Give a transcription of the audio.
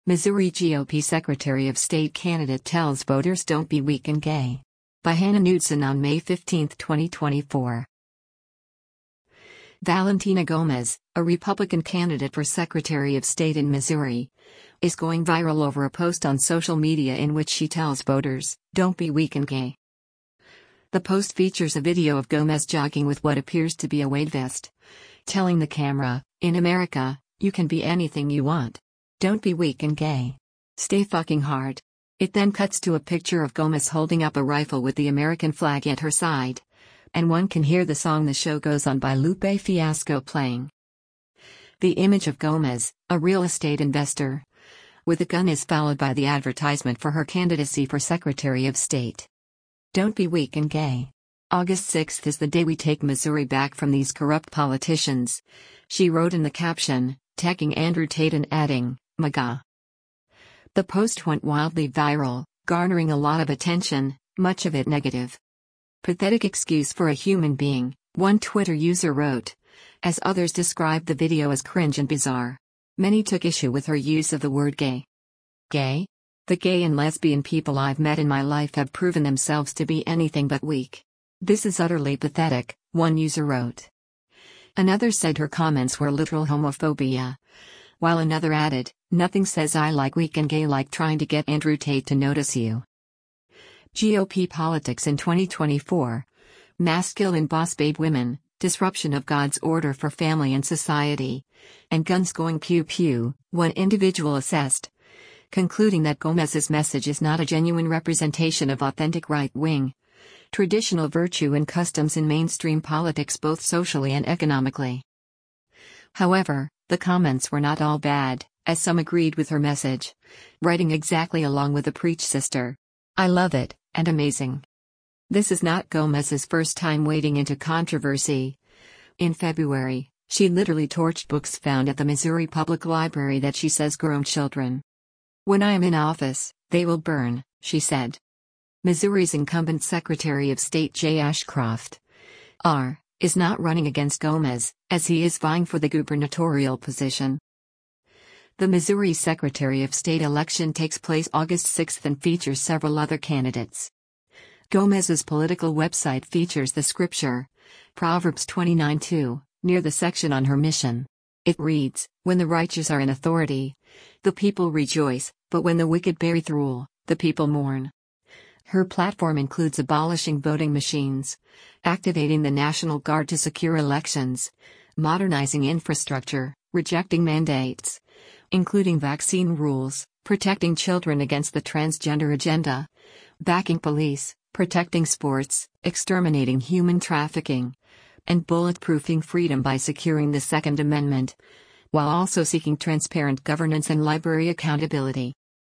Missouri GOP Secretary of State candidate tells voters don't be weak and gay. By Hannah Knudsen on May 15, 2024. Valentina Gomez, a Republican candidate for Secretary of State in Missouri, is going viral over a post on social media in which she tells voters, "Don't be weak and gay." The post features a video of Gomez jogging with what appears to be a weight vest, telling the camera, "In America, you can be anything you want. Don't be weak and gay. Stay fucking hard." It then cuts to a picture of Gomez holding up a rifle with the American flag at her side, and one can hear the song "The Show Goes On" by Lupe Fiasco playing. The image of Gomez, a real estate investor, with a gun is followed by the advertisement for her candidacy for Secretary of State. Don't be weak and gay. August 6th is the day we take Missouri back from these corrupt politicians, she wrote in the caption, tagging Andrew Tate and adding, "MAGA." The post went wildly viral, garnering a lot of attention, much of it negative. "Pathetic excuse for a human being," one Twitter user wrote, as others described the video as cringe and bizarre. Many took issue with her use of the word gay. Gay? The gay and lesbian people I've met in my life have proven themselves to be anything but weak. This is utterly pathetic, one user wrote. Another said her comments were literal homophobia, while another added, "Nothing says I like weak and gay like trying to get Andrew Tate to notice you." GOP politics in 2024. Masculine boss babe women, disruption of God's order for family and society, and guns going pew pew, one individual assessed, concluding that Gomez's message is not a genuine representation of authentic right-wing, traditional virtue and customs in mainstream politics both socially and economically. However, the comments were not all bad, as some agreed with her message, writing exactly along with the Preach sister. "I love it, and amazing." This is not Gomez's first time wading into controversy. In February, she literally torched books found at the Missouri Public Library that she says groom children. "When I am in office, they will burn," she said. Missouri's incumbent Secretary of State Jay Ashcroft is not running against Gomez, as he is vying for the gubernatorial position. The Missouri Secretary of State election takes place August 6 and features several other candidates. Gomez's political website features the scripture, Proverbs 29:2, near the section on her mission. It reads, "When the righteous are in authority, the people rejoice, but when the wicked beareth rule, the people mourn." Her platform includes abolishing voting machines, activating the National Guard to secure elections, modernizing infrastructure, rejecting mandates, including vaccine rules, protecting children against the transgender agenda, backing police, protecting sports, exterminating human trafficking, and bulletproofing freedom by securing the Second Amendment, while also seeking transparent governance and library accountability.